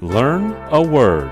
Learn a word.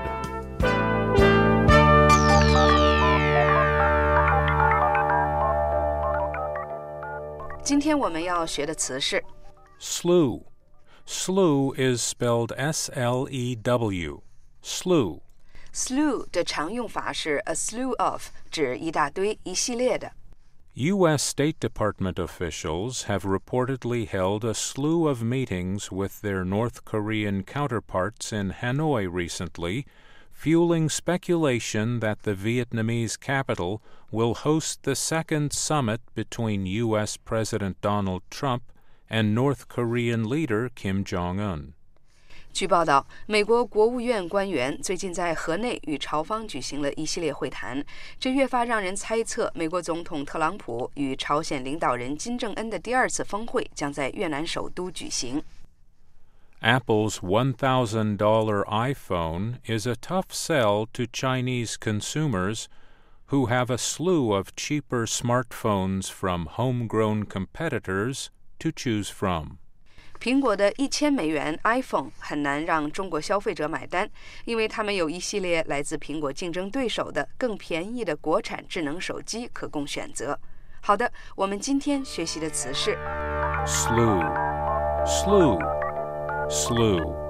今天我们要学的词是 Slew. Slew is spelled S-L-E-W. Slew. slew 的常用法是 a slew of， 指一大堆、一系列的。 U.S. State Department officials have reportedly held a slew of meetings with their North Korean counterparts in Hanoi recently, fueling speculation that the Vietnamese capital will host the second summit between U.S. President Donald Trump and North Korean leader Kim Jong-un. 据报道，美国国务院官员最近在河内与朝方举行了一系列会谈，这越发让人猜测，美国总统特朗普与朝鲜领导人金正恩的第二次峰会将在越南首都举行。 Apple's $1,000 iPhone is a tough sell to Chinese consumers who have a slew of cheaper smartphones from homegrown competitors to choose from. 苹果的$1000 iPhone 很难让中国消费者买单，因为他们有一系列来自苹果竞争对手的更便宜的国产智能手机可供选择。好的，我们今天学习的词是 Slew. Slew. Slew.